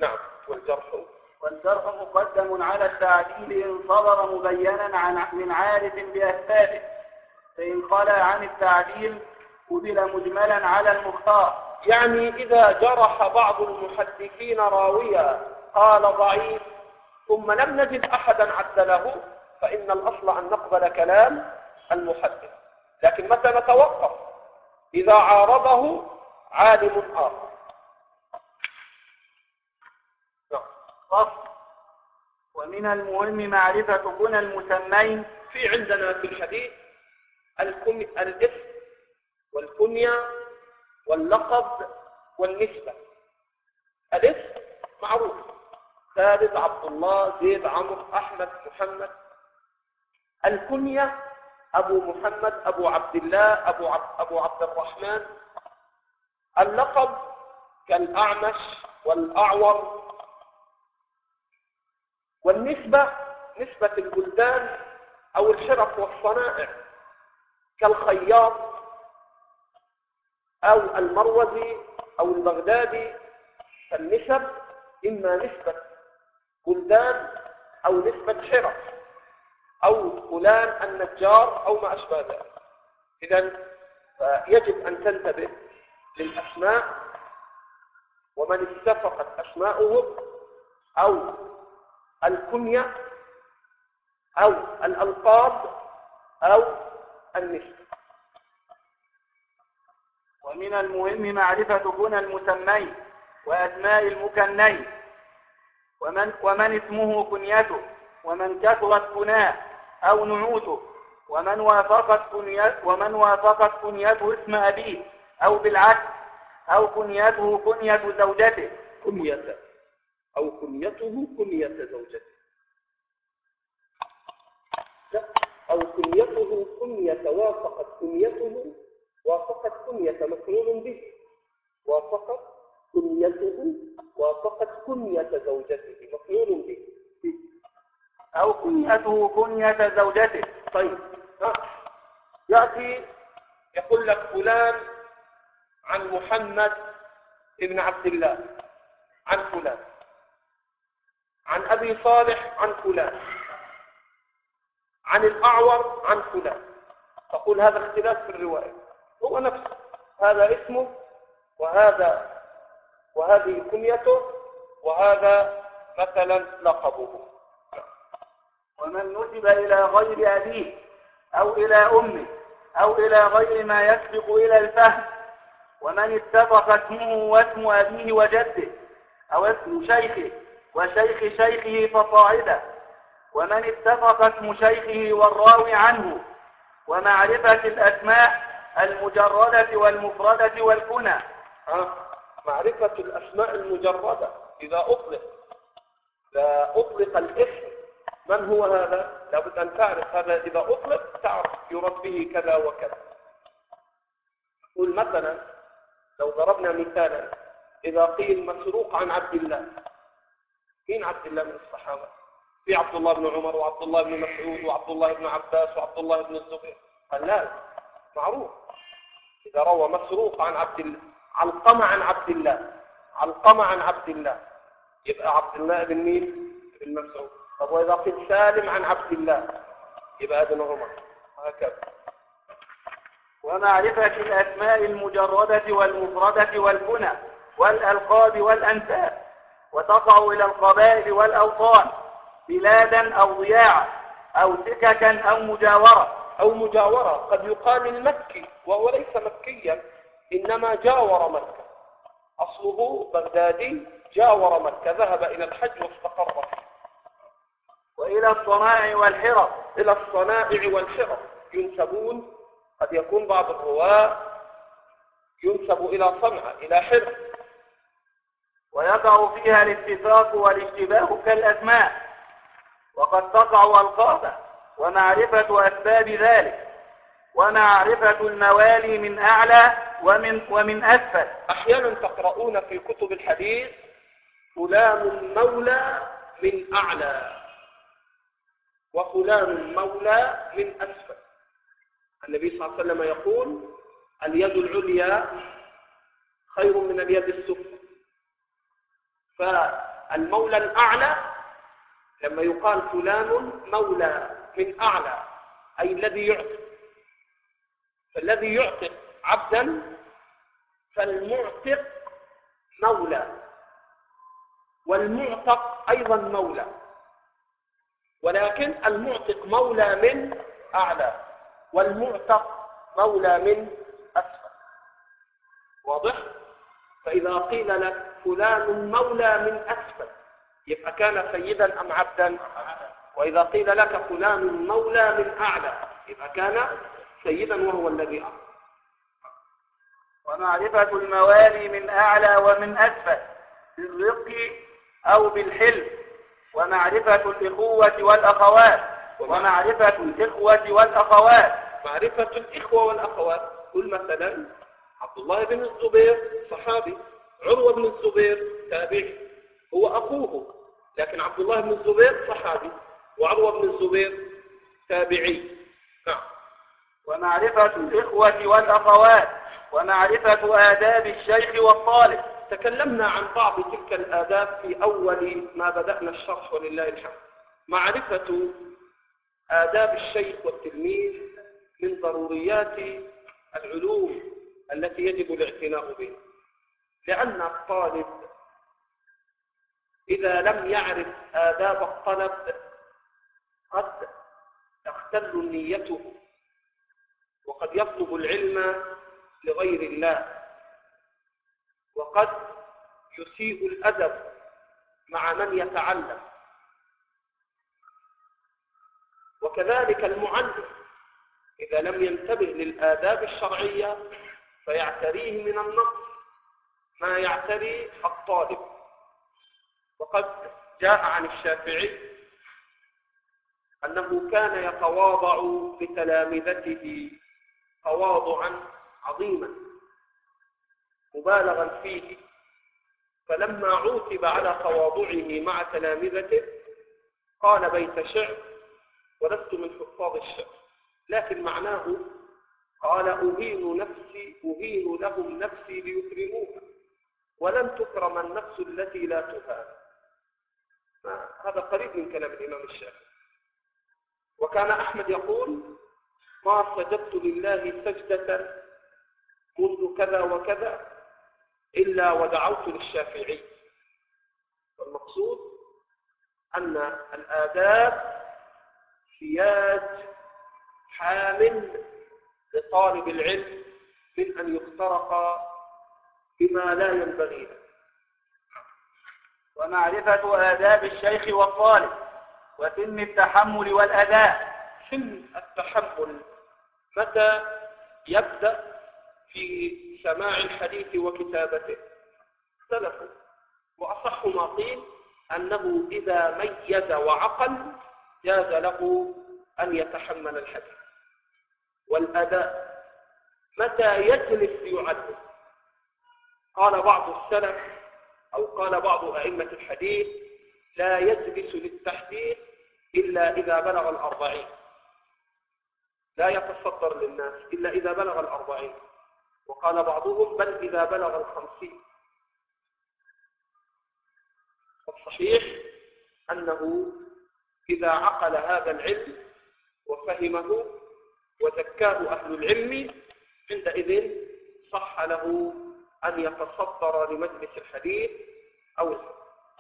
نعم. والجرح مقدم على التعديل إن صدر مبينا من عارف بأسبابه، فإن خلا عن التعديل قبل مجملا على المختار. يعني إذا جرح بعض المحدثين راويا قال ضعيف ثم لم نجد أحدا عدله، فإن الأصل أن نقبل كلام المحدث، لكن متى نتوقف؟ إذا عارضه عالم آخر. ومن المهم معرفة كنى المسمين. في عندنا في الحديث الاسم والكنية واللقب والنسبة. الاسم معروف، ثابت، عبد الله، زيد، عمرو، أحمد، محمد. الكنية أبو محمد، أبو عبد الله، أبو عبد الرحمن. اللقب كالأعمش والأعور. والنسبة نسبة البلدان أو الحرف والصنائع كالخياط أو المروزي أو البغدادي. فالنسب إما نسبة بلدان أو نسبة حرف أو فلان النجار أو ما أشبه ذلك. إذن يجب أن تنتبه للأسماء ومن اتفقت أسماؤهم أو الكنية أو الألقاب أو النسبة. ومن المهم معرفة كنى المسمين وأسماء المكنين، ومن اسمه كنيته، ومن كثرت كناه أو نعوته، ومن وافقت كنيته اسم أبيه أو بالعكس، أو كنيته كنية زوجته. كنيته أو كنيته كنية زوجته، أو كنيته كنية وافقت كنية مفعول به، وافقت كنيته وافقت كنية زوجته مفعول به، أو كنيته كنية زوجته. طيب، يأتي يقول لك فلان عن محمد ابن عبد الله عن فلان، عن أبي صالح عن فلان، عن الأعور عن فلان. تقول هذا اختلاف في الرواية، هو نفسه، هذا اسمه وهذه كنيته وهذا مثلا لقبه. ومن نسب إلى غير أبيه أو إلى أمه أو إلى غير ما يسبق إلى الفهم، ومن اتفق اسمه واسم أبيه وجده أو اسم شيخه وشيخ شيخه فصاعدا، ومن اتفق اسم شيخه والراوي عنه، ومعرفة الأسماء المجردة والمفردة والكنى. معرفة الأسماء المجردة إذا أطلق الاسم من هو هذا، لابد أن تعرف هذا. إذا أطلق تعرف يرد به كذا وكذا. قل مثلا لو ضربنا مثالا، إذا قيل مسروق عن عبد الله، مين عبد الله من الصحابة؟ في عبد الله بن عمر وعبد الله بن مسعود وعبد الله بن عباس وعبد الله بن الزبير. قال لا، معروف. إذا روى مسروق عن عبد الله، علقمة عن عبد الله، يبقى عبد الله بن مين؟ بن مسعود. طب وإذا قيل سالم عن عبد الله، يبقى ابن عمر، وهكذا. ومعرفة الأسماء المجردة والمفردة والكنى والألقاب والأنساب، وتقع إلى القبائل والأوطان، بلادا أو ضياعا أو سككا أو مجاورة. قد يقال المكي وهو ليس مكيا، إنما جاور مكة، أصله بغدادي، جاور مكة، ذهب إلى الحج واستقر فيه. وإلى الصنائع والحرف ينسبون، قد يكون بعض الرواة ينسب إلى صنعاء، إلى حرف، ويقع فيها الاتفاق والاشتباه كالأسماء، وقد تقع ألقابا، ومعرفة أسباب ذلك، ومعرفة الموالي من أعلى ومن أسفل. أحيانا تقرؤون في كتب الحديث فلان مولى من أعلى وفلان مولى من أسفل. النبي صلى الله عليه وسلم يقول اليد العليا خير من اليد السفلى، المولى الأعلى لما يقال فلان مولى من أعلى أي الذي يعتق، فالذي يعتق عبدا فالمعتق مولى، والمعتق أيضا مولى، ولكن المعتق مولى من أعلى والمعتق مولى من أسفل. واضح؟ فإذا قيل لك فلان مولى من أسفل يبقى كان سيدا أم عبدا؟ وإذا قيل لك فلان مولى من أعلى يبقى كان سيدا وهو الذي أعلى. ومعرفة الموالي من أعلى ومن أسفل بالرق أو بالحلم، ومعرفة الإخوة والأخوات. ومعرفة الإخوة والأخوات، معرفة الإخوة والأخوات، قل مثلا عبد الله بن الزبير صحابي، عروة بن الزبير تابعي، هو أخوه، لكن عبد الله بن الزبير صحابي وعروة بن الزبير تابعي. نعم. ومعرفة الإخوة والأخوات، ومعرفة آداب الشيخ والطالب. تكلمنا عن بعض تلك الآداب في أول ما بدأنا الشرح ولله الحمد. معرفة آداب الشيخ والتلميذ من ضروريات العلوم التي يجب الاعتناء بها، لأن الطالب إذا لم يعرف آداب الطلب قد تختل نيته، وقد يطلب العلم لغير الله، وقد يسيء الأدب مع من يتعلم. وكذلك المعلم إذا لم ينتبه للآداب الشرعية فيعتريه من النقص ما يعتري الطالب. وقد جاء عن الشافعي أنه كان يتواضع لتلامذته تواضعا عظيما مبالغا فيه، فلما عوتب على تواضعه مع تلامذته قال بيت شعر ولست من حفاظ الشعر، لكن معناه قال أهين لهم نفسي ليكرموها ولن تكرم النفس التي لا تهان. هذا قريب من كلام الإمام الشافعي. وكان أحمد يقول ما سجدت لله سجدة منذ كذا وكذا إلا ودعوت للشافعي. والمقصود أن الآداب سياج حامل لطالب العلم من أن يخترق بما لا ينبغي له. ومعرفة آداب الشيخ والطالب وسن التحمل والأداء. سن التحمل متى يبدأ في سماع الحديث وكتابته؟ اختلفوا، وأصح ما قيل أنه إذا ميز وعقل جاز له أن يتحمل الحديث. والأداء متى يجلس ليعلم؟ قال بعض السلف أو قال بعض أئمة الحديث لا يجلس للتحديث إلا إذا بلغ 40، لا يتصدر للناس إلا إذا بلغ 40، وقال بعضهم بل إذا بلغ 50. والصحيح أنه إذا عقل هذا العلم وفهمه وزكاه أهل العلم عندئذ صح له أن يتصدر لمجلس الحديث أو الحديث.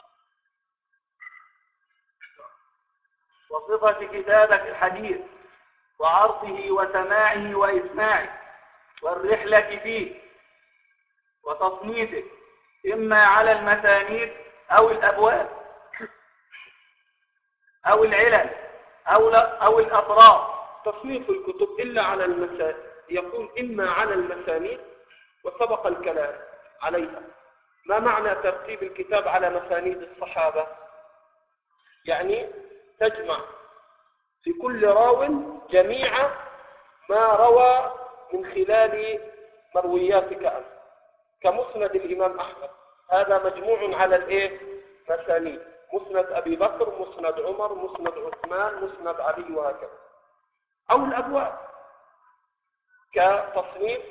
وصفة كتابة الحديث وعرضه وسماعه وإسماعه والرحلة فيه وتصنيفه إما على المسانيد أو الأبواب أو العلل أو الأطراف. تصنيف الكتب إلا على المسانيد، يقول إما على المسانيد وسبق الكلام عليها. ما معنى ترتيب الكتاب على مسانيد الصحابة؟ يعني تجمع في كل راو جميع ما روى من خلال مروياتك أنت، كمسند الإمام أحمد هذا مجموع على مسانيد، مسند أبي بكر، مسند عمر، مسند عثمان، مسند علي، وهكذا. أو الأبواب كتصنيف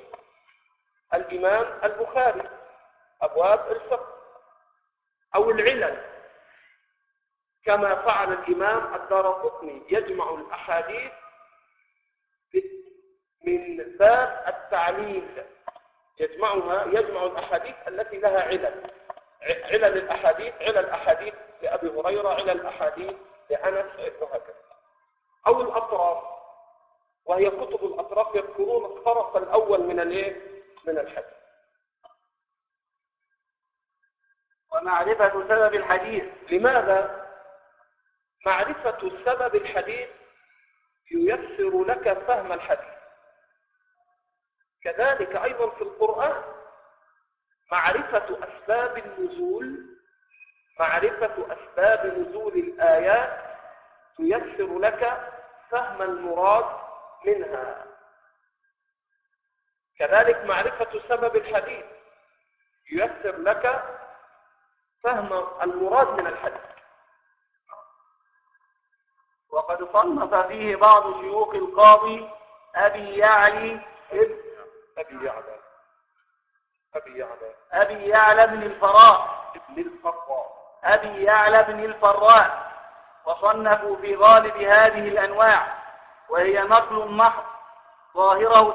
الإمام البخاري أبواب الفقه. أو العلل كما فعل الإمام الدارقطني يجمع الأحاديث من باب التعليل، يجمع الأحاديث التي لها علل الأحاديث، علل الأحاديث لأبي هريرة، علل الأحاديث لأنس وهكذا. أو الأطراف، وهي كتب الأطراف يذكرون الطرف الأول من الحديث. ومعرفة سبب الحديث. لماذا؟ معرفة سبب الحديث ييسر لك فهم الحديث. كذلك أيضا في القرآن معرفة أسباب نزول الآيات تيسر لك فهم المراد منها. كذلك معرفة سبب الحديث ييسر لك فهم المراد من الحديث. وقد صنف فيه بعض شيوخ القاضي أبي يعلى بن الفراء وصنفوا في غالب هذه الأنواع، وهي نقل محض ظاهرة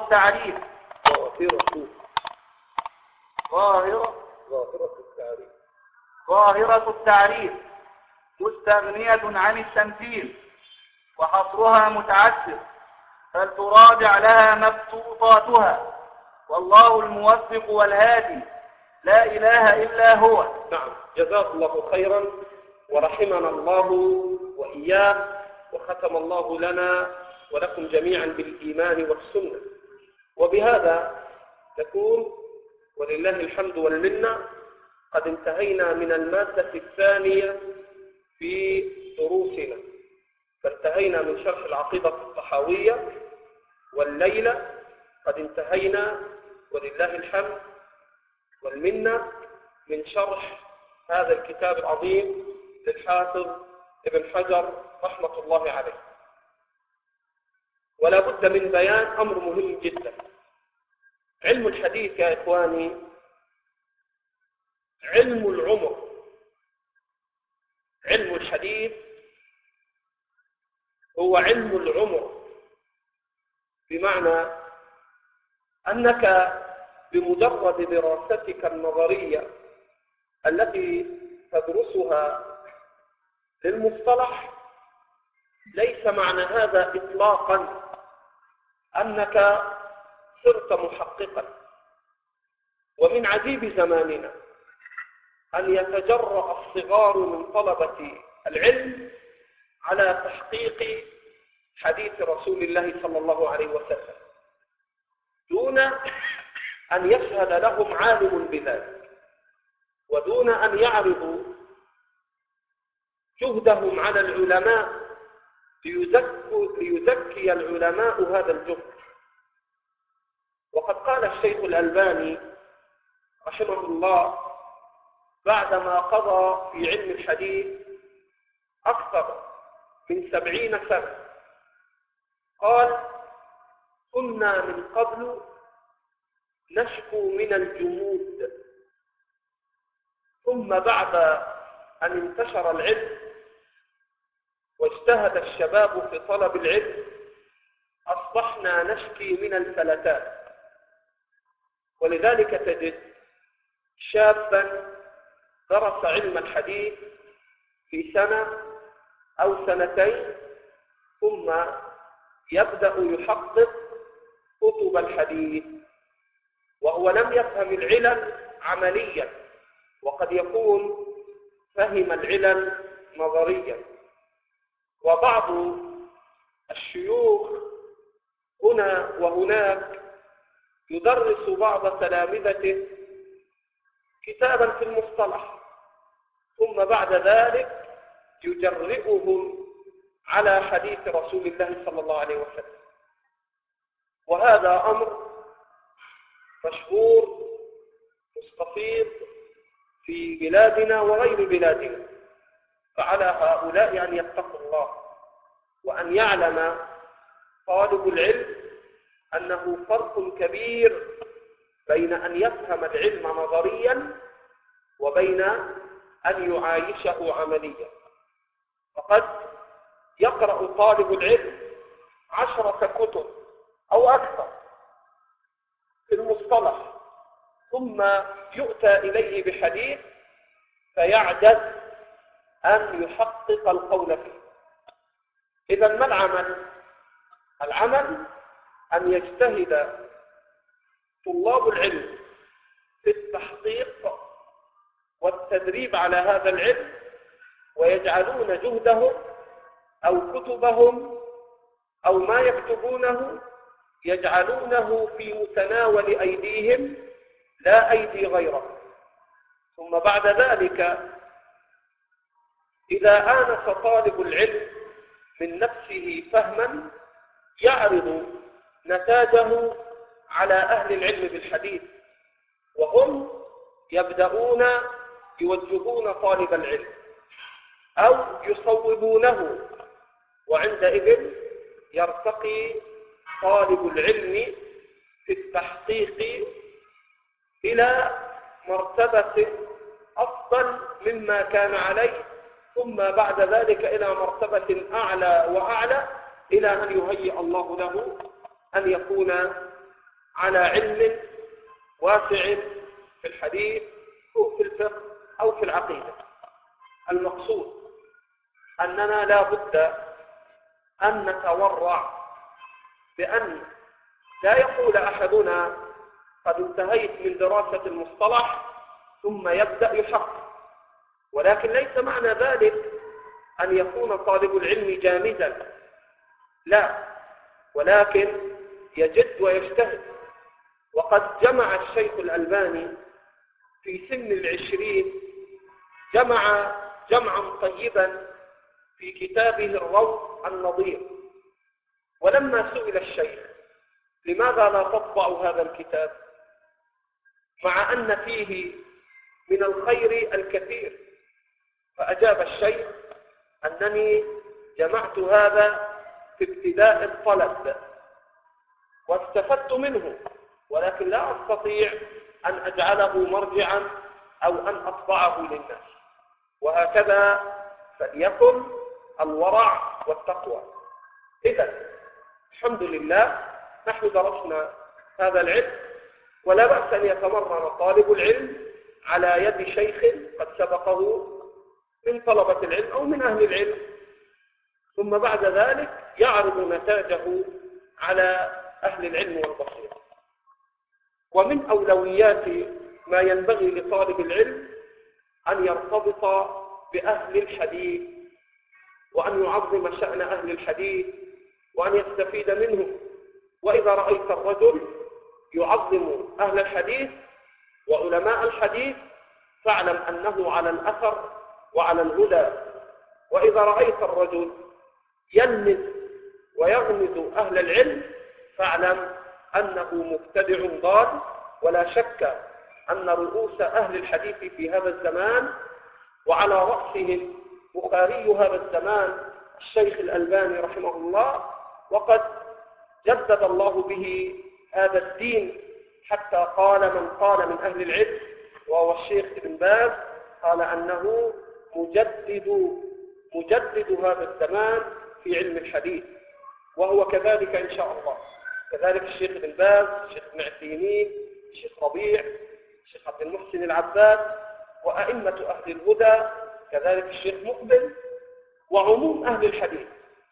التعريف مستغنية عن التمثيل، وحصرها متعسر، فلتراجع لها مبسوطاتها، والله الموفق والهادي، لا إله إلا هو. نعم، جزاه الله خيرا ورحمنا الله وإياه، وختم الله لنا ولكم جميعا بالإيمان والسنة. وبهذا نكون ولله الحمد والمنة قد انتهينا من المادة الثانية في دروسنا، فانتهينا من شرح العقيدة الطحاوية، والليلة قد انتهينا ولله الحمد والمنة من شرح هذا الكتاب العظيم للحافظ ابن حجر رحمة الله عليه. ولا بد من بيان أمر مهم جدا. علم الحديث يا إخواني علم العمر. علم الحديث هو علم العمر، بمعنى أنك بمجرد دراستك النظرية التي تدرسها للمصطلح ليس معنى هذا إطلاقا أنك صرت محققا. ومن عجيب زماننا أن يتجرأ الصغار من طلبة العلم على تحقيق حديث رسول الله صلى الله عليه وسلم دون أن يشهد لهم عالم بذلك، ودون أن يعرضوا جهدهم على العلماء ليزكي العلماء هذا الجهد. وقد قال الشيخ الألباني رحمه الله بعدما قضى في علم الحديث أكثر من 70 سنة، قال: كنا من قبل نشكو من الجمود، ثم بعد أن انتشر العلم واجتهد الشباب في طلب العلم أصبحنا نشكي من الفلتات. ولذلك تجد شابا درس علم الحديث في سنة أو سنتين ثم يبدأ يحقق كتب الحديث وهو لم يفهم العلل عمليا، وقد يكون فهم العلل نظريا. وبعض الشيوخ هنا وهناك يدرس بعض تلامذته كتابا في المصطلح، ثم بعد ذلك يجرئهم على حديث رسول الله صلى الله عليه وسلم. وهذا أمر مشهور مستفيض في بلادنا وغير بلادنا، فعلى هؤلاء أن يتقوا الله وأن يعلم طالب العلم أنه فرق كبير بين أن يفهم العلم نظريا وبين أن يعايشه عمليا. فقد يقرأ طالب العلم 10 كتب أو أكثر في المصطلح، ثم يؤتى إليه بحديث فيعجز أن يحقق القول فيه. إذن ما العمل؟ العمل أن يجتهد طلاب العلم في التحقيق والتدريب على هذا العلم، ويجعلون جهدهم أو كتبهم أو ما يكتبونه يجعلونه في متناول أيديهم لا أيدي غيرهم. ثم بعد ذلك إذا آنس طالب العلم من نفسه فهما يعرض نتاجه على أهل العلم بالحديث، وهم يبدأون يوجهون طالب العلم أو يصوبونه، وعندئذ يرتقي طالب العلم في التحقيق إلى مرتبة أفضل مما كان عليه، ثم بعد ذلك إلى مرتبة أعلى وأعلى، إلى أن يهيئ الله له أن يكون على علم واسع في الحديث أو في الفقه أو في العقيدة. المقصود أننا لا بد أن نتورع بأن لا يقول أحدنا قد انتهيت من دراسة المصطلح ثم يبدأ يحقق، ولكن ليس معنى ذلك أن يكون طالب العلم جامدا، لا، ولكن يجد ويجتهد. وقد جمع الشيخ الألباني في سن 20 جمع جمعا طيبا في كتابه الروض النظير. ولما سئل الشيخ لماذا لا تطبع هذا الكتاب مع أن فيه من الخير الكثير، فأجاب الشيخ أنني جمعت هذا في ابتداء الطلب واستفدت منه، ولكن لا أستطيع أن أجعله مرجعا أو أن أطبعه للناس. وهكذا فليكن الورع والتقوى. إذن الحمد لله نحن درسنا هذا العلم، ولا بأس أن يتمرن طالب العلم على يد شيخ قد سبقه من طلبة العلم أو من أهل العلم، ثم بعد ذلك يعرض نتاجه على أهل العلم والبصيرة. ومن أولويات ما ينبغي لطالب العلم أن يرتبط بأهل الحديث، وأن يعظم شأن أهل الحديث، وأن يستفيد منهم. وإذا رأيت الرجل يعظم أهل الحديث وعلماء الحديث فاعلم أنه على الأثر وعلى الهدى. وإذا رأيت الرجل يلمز ويغمز أهل العلم فاعلم أنه مبتدع ضال. ولا شك أن رؤوس أهل الحديث في هذا الزمان وعلى رأسهم بخاري هذا الزمان الشيخ الألباني رحمه الله، وقد جدد الله به هذا الدين، حتى قال من قال من أهل العلم وهو الشيخ ابن باز قال أنه مجدد هذا الزمان في علم الحديث، وهو كذلك إن شاء الله. كذلك الشيخ ابن باز، الشيخ ابن عثيمين، الشيخ ربيع، الشيخ عبد المحسن العباد، وأئمة أهل الهدى، كذلك الشيخ مقبل، وعموم أهل الحديث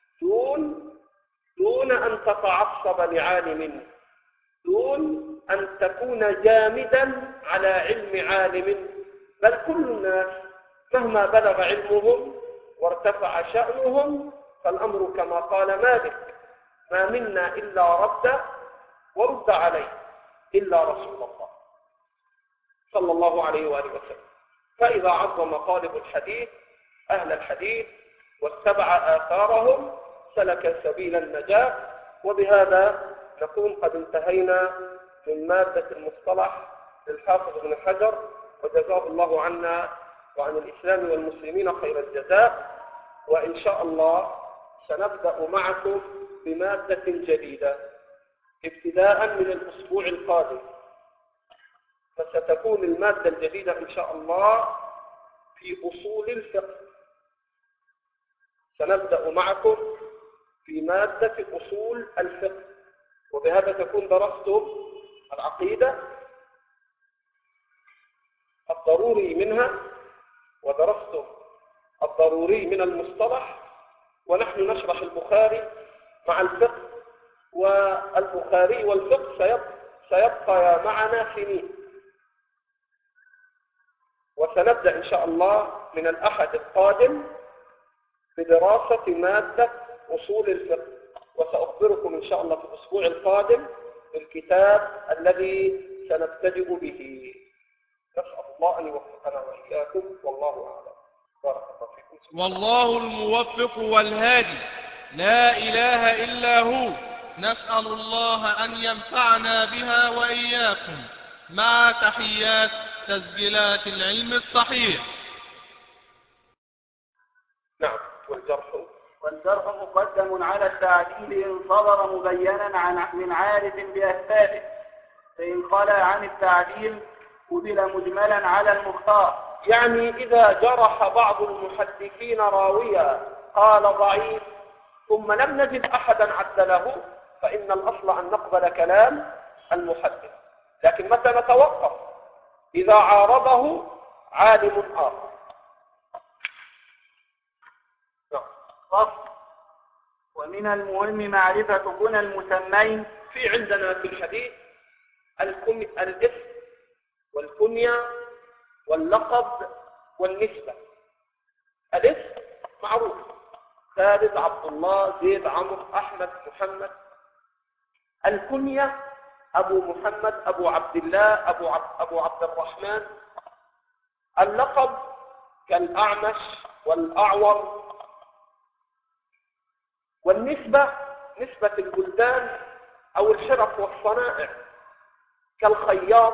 دون أن تتعصب لعالم، دون أن تكون جامدا على علم عالم، بل كل الناس مهما بلغ علمهم وارتفع شأنهم فالأمر كما قال مالك: ما منا إلا رد ورد عليه إلا رسول الله صلى الله عليه وآله وسلم. فإذا عظم طالب الحديث أهل الحديث واتبع آثارهم سلك سبيل النجاة. وبهذا نكون قد انتهينا من مادة المصطلح للحافظ ابن حجر، وجزاه الله عنا وعن الإسلام والمسلمين خير الجزاء. وإن شاء الله سنبدأ معكم بمادة جديدة ابتداء من الأسبوع القادم، فستكون المادة الجديدة إن شاء الله في أصول الفقه. سنبدأ معكم في مادة أصول الفقه، وبهذا تكون درستم العقيدة الضروري منها، ودرستم الضروري من المصطلح، ونحن نشرح البخاري مع الفقه، والبخاري والفقه سيبقى معنا سنين. وسنبدأ إن شاء الله من الأحد القادم بدراسة مادة أصول الفقه، وسأخبركم إن شاء الله في الأسبوع القادم بالكتاب الذي سنبتدئ به. نسأل الله أن يوفقنا وإياكم، والله أعلم. بارك الله فيكم. والله الموفق والهادي، لا إله إلا هو. نسأل الله أن ينفعنا بها وإياكم، مع تحيات تسجيلات العلم الصحيح. نعم. والجرح مقدم على التعديل إن صدر مبينا من عارف بأسبابه، فإن خلا عن التعديل قبل مجملا على المختار. يعني إذا جرح بعض المحدثين راويا قال ضعيف ثم لم نجد أحدا عدله، فإن الأصل أن نقبل كلام المحدث، لكن متى نتوقف؟ إذا عارضه عالم آخر. ومن المهم معرفة كنى المسمين. في عندنا في الحديث الاسم والكنية واللقب والنسبة. الاسم معروف: خالد، عبد الله، زيد، عمرو، أحمد، محمد. الكنية: أبو محمد، أبو عبد الله، أبو عبد الرحمن. اللقب كالأعمش والأعور. والنسبة نسبة البلدان أو الحرف والصنائع، كالخياط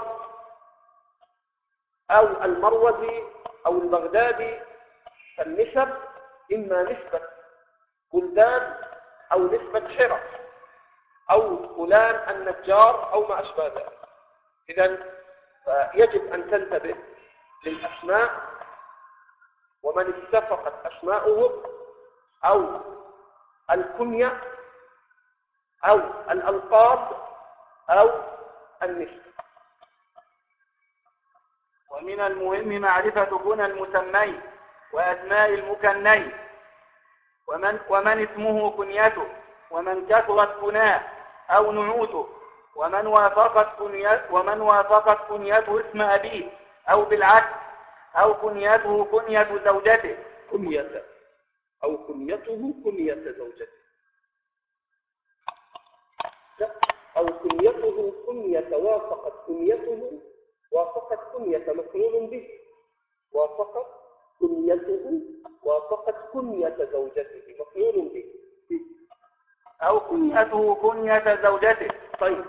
أو المروزي أو البغدادي. فالنسب إما نسبة بلدان أو نسبة حرف، أو فلان النجار أو ما أشبه ذلك. إذن فيجب أن تنتبه للأسماء ومن اتفقت أسماؤهم، أو الكنية أو الألقاب أو النسبة. ومن المهم معرفة كنى المسمين وأسماء المكنين، ومن اسمه كنيته، ومن كثرت كناه أو نعوته، ومن وافقت كنيته اسم أبيه أو بالعكس، أو كنيته كنية زوجته. كنيته أو كنيته كنية زوجته، أو كنيته كنية وافقت كنية مفعول به، وافقت كنية زوجته مفعول به، أو كنيته كنية زوجته. طيب،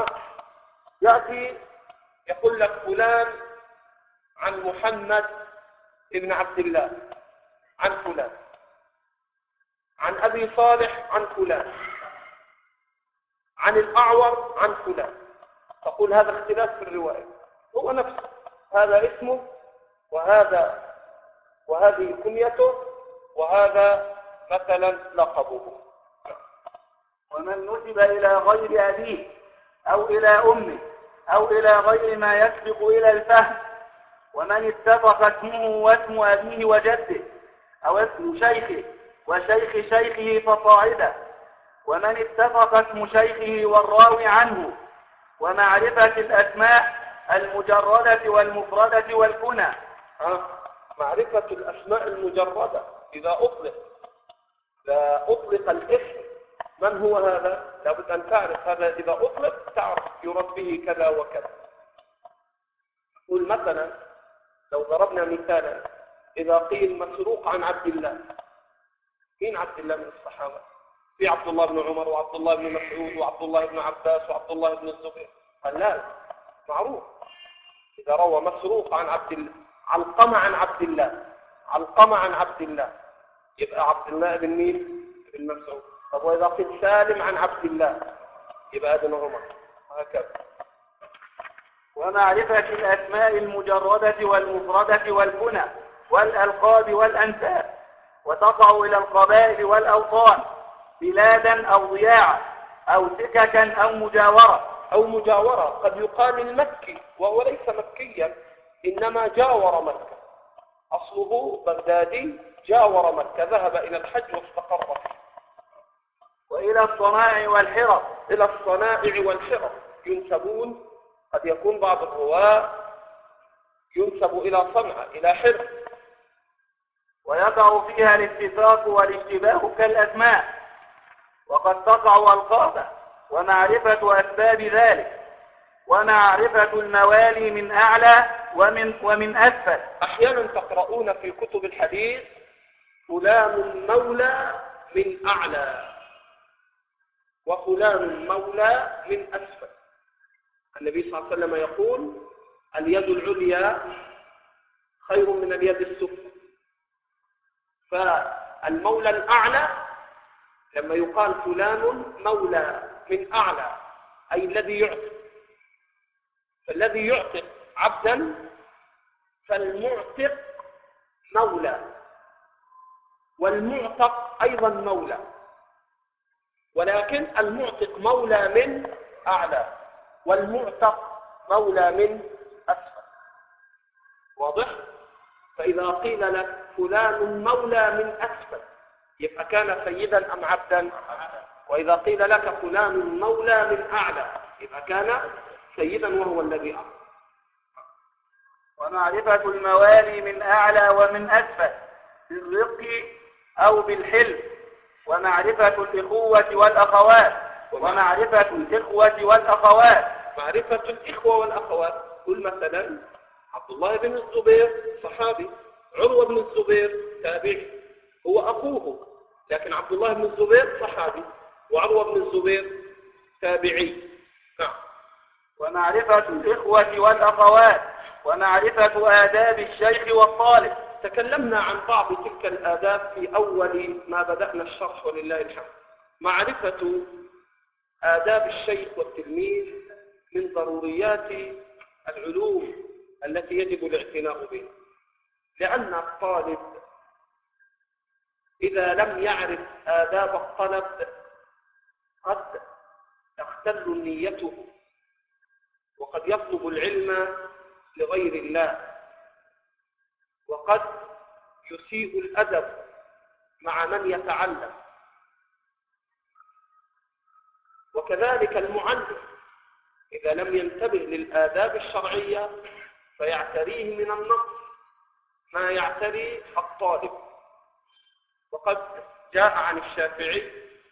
يأتي يقول لك فلان عن محمد ابن عبد الله عن فلان، عن أبي صالح عن فلان، عن الأعور عن فلان. تقول هذا اختلاف في الرواية، هو نفسه، هذا اسمه وهذه كنيته وهذا مثلا لقبه. ومن نسب إلى غير أبيه أو إلى أمه أو إلى غير ما يسبق إلى الفهم، ومن اتفق اسمه واسم أبيه وجده، أو اسم شيخه وشيخ شيخه فصاعدا، ومن اتفق اسم شيخه والراوي عنه، ومعرفة الأسماء المجردة والمفردة والكنى. معرفة الأسماء المجردة إذا أطلق الاسم، من هو هذا؟ لابد أن تعرف هذا. إذا أطلق تعرف يراد به كذا وكذا. قل مثلا لو ضربنا مثالا، إذا قيل مسروق عن عبد الله، مين عبد الله من الصحابة؟ في عبد الله بن عمر وعبد الله بن مسعود وعبد الله بن عباس وعبد الله بن الزبير. قال لا، معروف. إذا روى مسروق عن عبد الله، علقمة عن عبد الله، يبقى عبد الله بن مين؟ بن مسعود. طب وإذا قيل سالم عن عبد الله، يبقى ابن عمر، وهكذا. ومعرفة الأسماء المجردة والمفردة والكنى والألقاب والأنساب، وتقع إلى القبائل والأوطان بلادا أو ضياعا أو سككا أو مجاورة. أو مجاورة، قد يقال المكي وهو ليس مكيا إنما جاور مكة، أصله بغدادي جاور مكة، ذهب إلى الحج واستقر فيه. وإلى الصنائع والحرف. إلى الصنائع والحرف ينسبون، قد يكون بعض الرواة ينسب إلى صنعة إلى حرف. ويقع فيها الاتفاق والاشتباه كالأسماء، وقد تقع ألقابا ومعرفة أسباب ذلك، ومعرفة الموالي من أعلى ومن أسفل. أحيانا تقرؤون في كتب الحديث فلان مولى من أعلى وفلان مولى من أسفل. النبي صلى الله عليه وسلم يقول اليد العليا خير من اليد السفلى. فالمولى الأعلى لما يقال فلان مولى من أعلى أي الذي يعتق، فالذي يعتق عبدا فالمعتق مولى، والمعتق أيضا مولى، ولكن المعتق مولى من أعلى والمعتق مولى من أسفل. واضح؟ فإذا قيل لك فلان مولى من أسفل يبقى كان سيدا أم عبدا؟ وإذا قيل لك فلان مولى من أعلى يبقى كان سيدا وهو الذي أعلى. ومعرفة الموالي من أعلى ومن أسفل بالرق أو بالحلم، ومعرفة الإخوة والأخوات. ومعرفة الإخوة والأخوات، معرفة الإخوة والأخوات. قل مثلا عبد الله بن الزبير صحابي، عروة بن الزبير تابعي، هو أخوه، لكن عبد الله بن الزبير صحابي وعروة بن الزبير تابعي. نعم. ومعرفة الإخوة والأخوات، ومعرفة آداب الشيخ والطالب. تكلمنا عن بعض تلك الآداب في أول ما بدأنا الشرح ولله الحمد. معرفة آداب الشيخ والتلميذ من ضروريات العلوم التي يجب الاعتناء بها، لأن الطالب إذا لم يعرف آداب الطلب قد تختل نيته، وقد يطلب العلم لغير الله، وقد يسيء الأدب مع من يتعلم. وكذلك المعلم إذا لم ينتبه للآداب الشرعية فيعتريه من النقص ما يعتري الطالب. وقد جاء عن الشافعي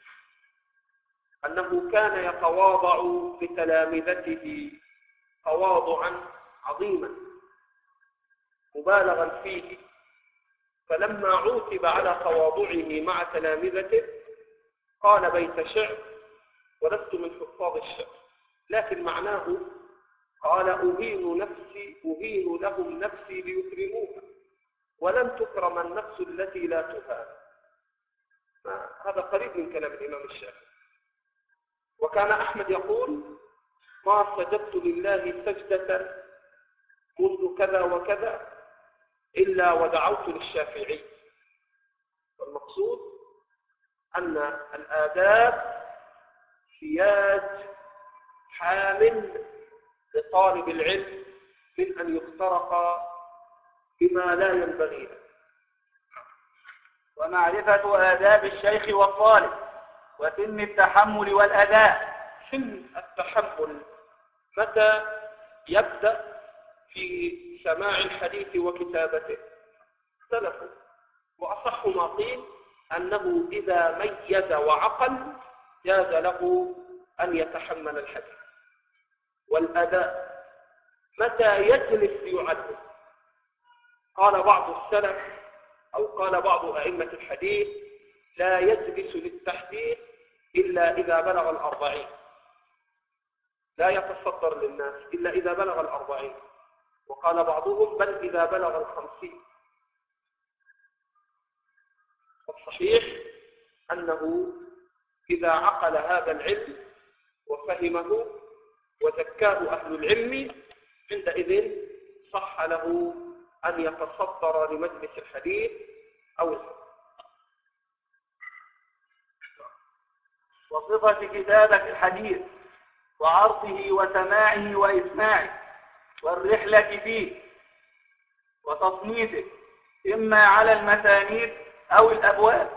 أنه كان يتواضع لتلامذته تواضعا عظيما مبالغا فيه، فلما عوتب على تواضعه مع تلامذته قال بيت شعر، ولست من حفاظ الشعر لكن معناه قال أهين لهم نفسي ليكرموها ولن تكرم النفس التي لا تهان. هذا قريب من كلام الإمام الشافعي. وكان أحمد يقول ما سجدت لله سجدة منذ كذا وكذا إلا ودعوت للشافعي. والمقصود أن الآداب سياج حامل لطالب العلم من أن يخترق بما لا ينبغي له. ومعرفة آداب الشيخ والطالب وسن التحمل والأداء. سن التحمل متى يبدأ في سماع الحديث وكتابته؟ اختلفوا، وأصح ما قيل أنه إذا ميز وعقل جاز له أن يتحمل الحديث. والأداء متى يجلس ليعلم؟ قال بعض السلف أو قال بعض أئمة الحديث لا يجلس للتحديث إلا إذا بلغ 40، لا يتصدر للناس إلا إذا بلغ 40، وقال بعضهم بل إذا بلغ 50. الصحيح أنه إذا عقل هذا العلم وفهمه وزكاه أهل العلم عندئذ صح له أن يتصدر لمجلس الحديث أو الحديث. وصفة كتابة الحديث وعرضه وسماعه وإسماعه والرحلة فيه وتصنيفه إما على المسانيد أو الأبواب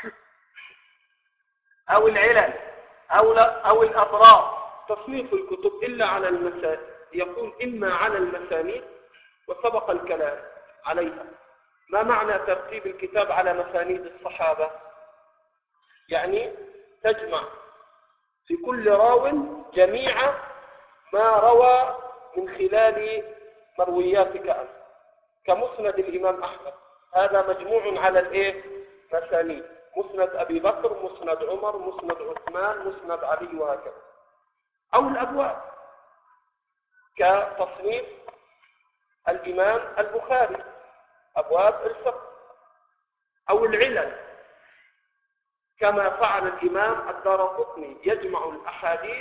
أو العلل أو الأطراف. تصنيف الكتب إلا على المسانيد، يقول إما على المسانيد وسبق الكلام عليها. ما معنى ترتيب الكتاب على مسانيد الصحابة؟ يعني تجمع في كل راو جميع ما روى من خلال مروياتك أنت، كمسند الإمام أحمد، هذا مجموع على مسانيد، مسند أبي بكر، مسند عمر، مسند عثمان، مسند علي، وهكذا. أو الأبواب كتصنيف الإمام البخاري أبواب الفقه، أو العلل كما فعل الإمام الدارقطني، يجمع الأحاديث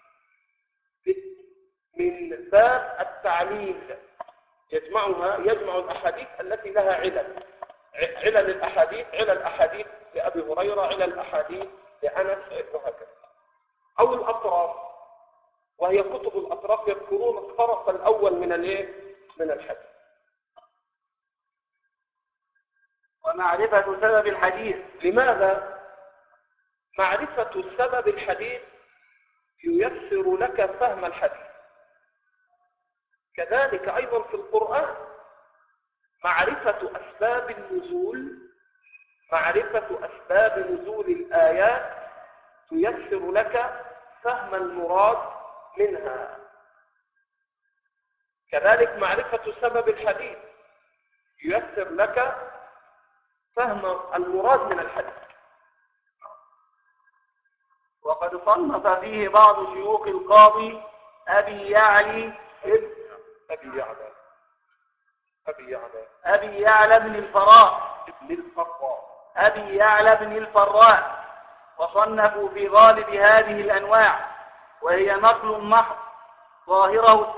من باب التعليل، يجمع الأحاديث التي لها علل الأحاديث، علل أحاديث لأبي هريرة، علل أحاديث لأنس، وهكذا. أو الأطراف، وهي كتب الأطراف يذكرون الطرف الأول من الحديث. ومعرفة سبب الحديث. لماذا؟ معرفة سبب الحديث ييسر لك فهم الحديث. كذلك أيضا في القرآن معرفة أسباب نزول الآيات تيسر لك فهم المراد منها. كذلك معرفة سبب الحديث ييسر لك فهم المراد من الحديث. وقد صنف فيه بعض شيوخ القاضي أبي يعلى بن الفراء وصنفوا في غالب هذه الأنواع، وهي نقل محض ظاهرة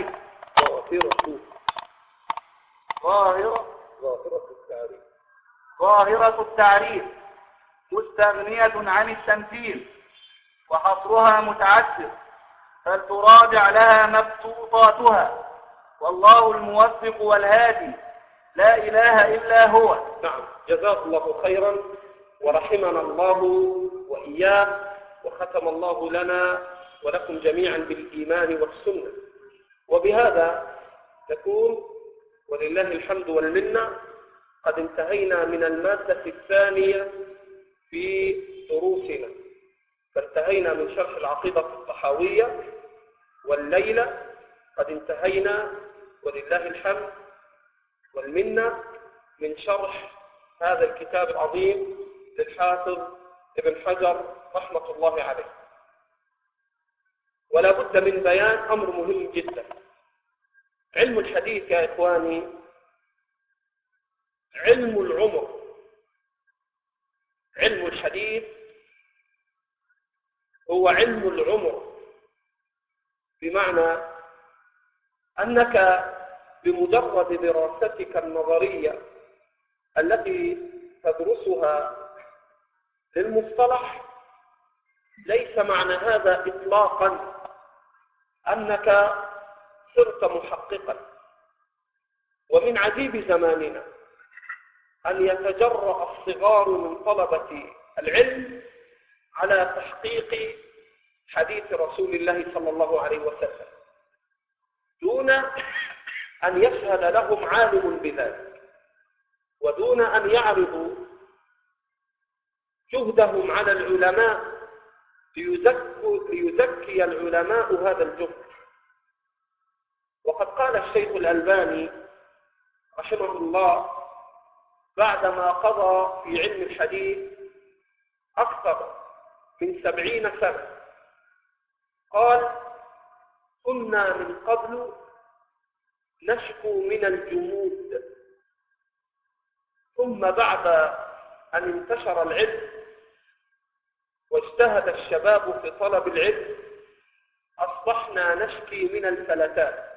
التعريف مستغنية عن التمثيل، وحصرها متعسر، فلتراجع لها مبسوطاتها. والله الموفق والهادي، لا إله إلا هو. نعم، جزاه الله خيرا ورحمنا الله وإياه، وختم الله لنا ولكم جميعا بالإيمان والسنة. وبهذا تكون ولله الحمد والمنة قد انتهينا من المادة الثانية في دروسنا، فانتهينا من شرح العقيدة الطحاوية، والليلة قد انتهينا ولله الحمد والمنة من شرح هذا الكتاب العظيم للحافظ ابن حجر رحمة الله عليه. ولا بد من بيان أمر مهم جدا. علم الحديث يا إخواني علم العمر. علم الحديث هو علم العمر، بمعنى أنك بمجرد دراستك النظرية التي تدرسها للمصطلح، ليس معنى هذا إطلاقا أنك صرت محققا. ومن عجيب زماننا أن يتجرأ الصغار من طلبة العلم على تحقيق حديث رسول الله صلى الله عليه وسلم دون أن يشهد لهم عالم بذلك، ودون أن يعرضوا جهدهم على العلماء ليزكي العلماء هذا الجهد. وقد قال الشيخ الألباني رحمه الله بعدما قضى في علم الحديث أكثر من 70 سنة، قال: كنا من قبل نشكو من الجمود، ثم بعد أن انتشر العلم واجتهد الشباب في طلب العلم أصبحنا نشكي من الفلتات.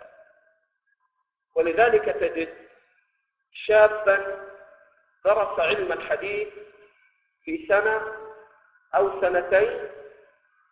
ولذلك تجد شابا درس علم الحديث في سنة أو سنتين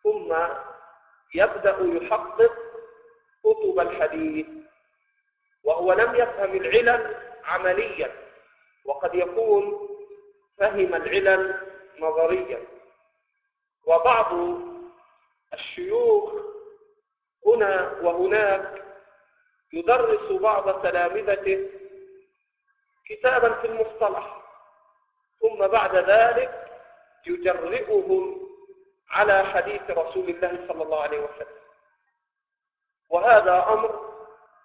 ثم يبدأ يحقق كتب الحديث، وهو لم يفهم العلل عمليا، وقد يكون فهم العلل نظريا. وبعض الشيوخ هنا وهناك يدرس بعض تلامذته كتابا في المصطلح، ثم بعد ذلك يجرئهم على حديث رسول الله صلى الله عليه وسلم. وهذا أمر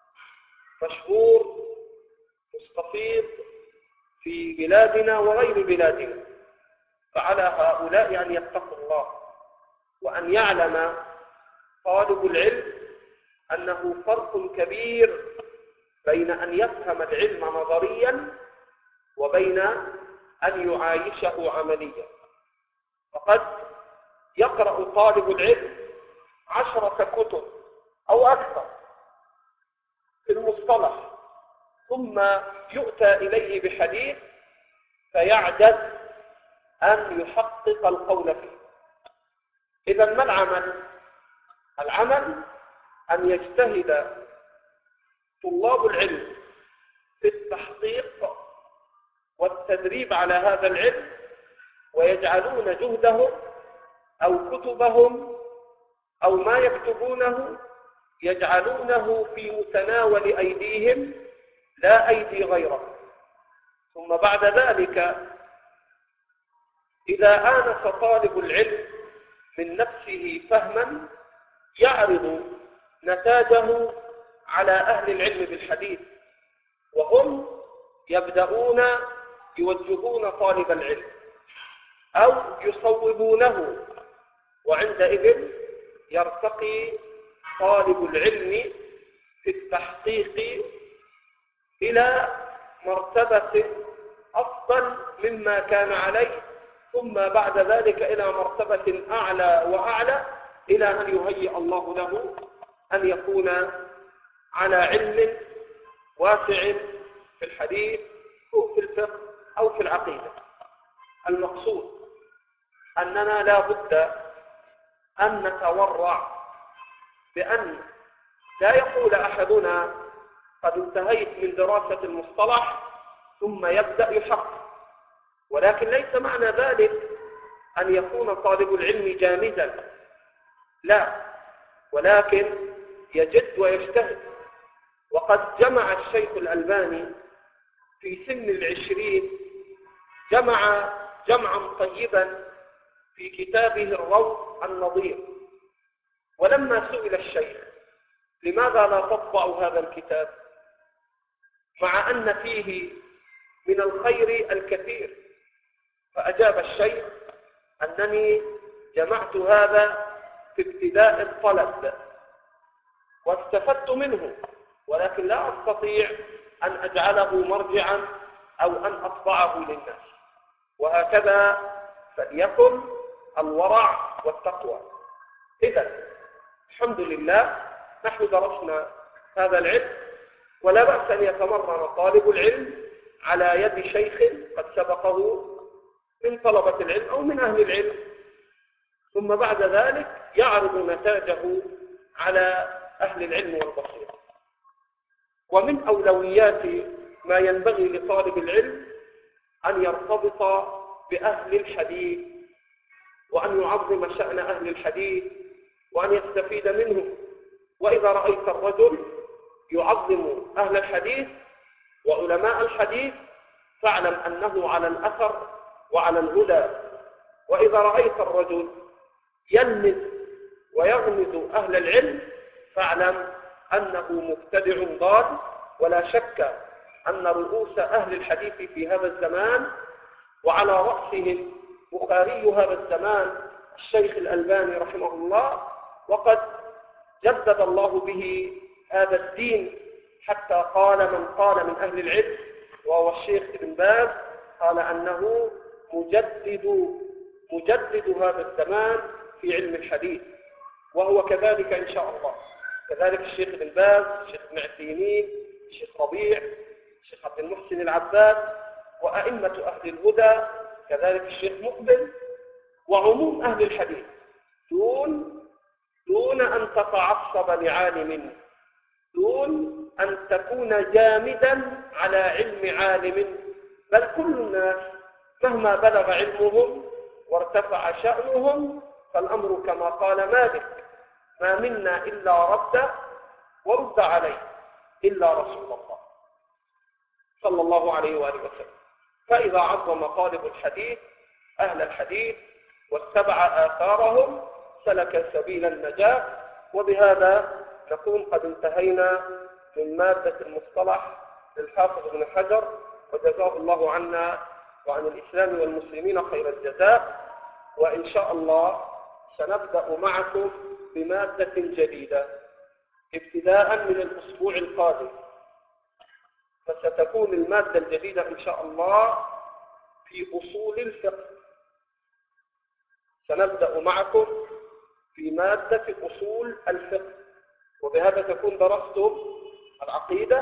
مشهور مستفيض في بلادنا وغير بلادنا، فعلى هؤلاء أن يتقوا الله، وأن يعلم طالب العلم أنه فرق كبير بين أن يفهم العلم نظريا وبين أن يعايشه عمليا. فقد يقرأ طالب العلم 10 كتب أو أكثر في المصطلح، ثم يؤتى إليه بحديث فيعجز أن يحقق القول فيه. إذا ما العمل؟ العمل أن يجتهد طلاب العلم في التحقيق والتدريب على هذا العلم، ويجعلون جهدهم أو كتبهم أو ما يكتبونه يجعلونه في متناول أيديهم لا أيدي غيرهم. ثم بعد ذلك إذا آنس طالب العلم من نفسه فهما يعرض نتاجه على أهل العلم بالحديث، وهم يبدأون يوجهون طالب العلم أو يصوبونه، وعندئذ يرتقي طالب العلم في التحقيق إلى مرتبة أفضل مما كان عليه، ثم بعد ذلك إلى مرتبة أعلى وأعلى، إلى أن يهيئ الله له أن يكون على علم واسع في الحديث أو في الفقه أو في العقيدة. المقصود أننا لا بد أن نتورع بأن لا يقول أحدنا قد انتهيت من دراسة المصطلح ثم يبدأ يحقق، ولكن ليس معنى ذلك أن يكون طالب العلم جامدا، لا، ولكن يجد ويجتهد. وقد جمع الشيخ الألباني في سن 20 جمع جمعا طيبا في كتابه الروض النظير. ولما سئل الشيخ لماذا لا تطبع هذا الكتاب مع أن فيه من الخير الكثير، فأجاب الشيخ أنني جمعت هذا في ابتداء الطلب واستفدت منه، ولكن لا أستطيع أن أجعله مرجعا أو أن أطبعه للناس. وهكذا فليكن الورع والتقوى. إذن الحمد لله نحن درسنا هذا العلم، ولا بأس أن يتمرن طالب العلم على يد شيخ قد سبقه من طلبة العلم أو من أهل العلم، ثم بعد ذلك يعرض نتاجه على أهل العلم والبصيرة. ومن أولويات ما ينبغي لطالب العلم أن يرتبط بأهل الحديث، وأن يعظم شأن أهل الحديث، وأن يستفيد منهم. وإذا رأيت الرجل يعظم أهل الحديث وعلماء الحديث فاعلم أنه على الأثر وعلى الهدى. وإذا رأيت الرجل يلمز ويغمز أهل العلم فاعلم أنه مبتدع ضال. ولا شك أن رؤوس أهل الحديث في هذا الزمان وعلى رأسهم بخاري هذا الزمان الشيخ الألباني رحمه الله، وقد جدد الله به هذا الدين، حتى قال من قال من أهل العلم وهو الشيخ ابن باز قال أنه مجدد هذا الزمان في علم الحديث، وهو كذلك إن شاء الله. كذلك الشيخ ابن باز، الشيخ ابن عثيمين، الشيخ ربيع، الشيخ عبد المحسن العباد، وأئمة أهل الهدى، كذلك الشيخ مقبل، وعموم أهل الحديث. دون أن تتعصب لعالم، دون أن تكون جامدا على علم عالم، بل كل الناس مهما بلغ علمهم وارتفع شأنهم فالأمر كما قال مالك: ما منا إلا رد ورد عليه إلا رسول الله صلى الله عليه وآله وسلم. فإذا عظم طالب الحديث أهل الحديث واتبع آثارهم سلك سبيل النجاة. وبهذا نكون قد انتهينا من مادة المصطلح للحافظ ابن حجر، وجزاه الله عنا وعن الإسلام والمسلمين خير الجزاء. وإن شاء الله سنبدأ معكم بمادة جديدة ابتداء من الأسبوع القادم، فستكون المادة الجديدة إن شاء الله في أصول الفقه. سنبدأ معكم في مادة أصول الفقه، وبهذا تكون درستم العقيدة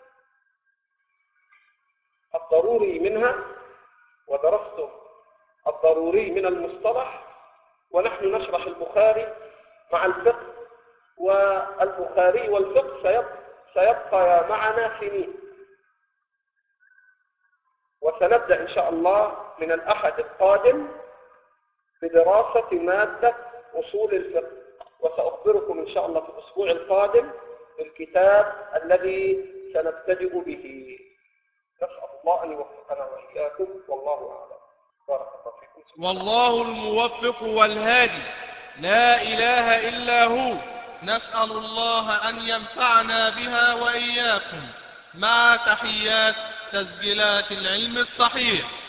الضروري منها، ودرستم الضروري من المصطلح، ونحن نشرح البخاري مع الفقه، والبخاري والفقه سيبقى معنا سنين. وسنبدأ إن شاء الله من الأحد القادم بدراسة مادة أصول الفقه، وسأخبركم إن شاء الله في الأسبوع القادم بالكتاب الذي سنبتدئ به. نسأل الله أن يوفقنا وإياكم، والله أعلم. بارك الله فيكم. والله الموفق والهادي، لا إله إلا هو. نسأل الله أن ينفعنا بها وإياكم، مع تحيات تسجيلات العلم الصحيح.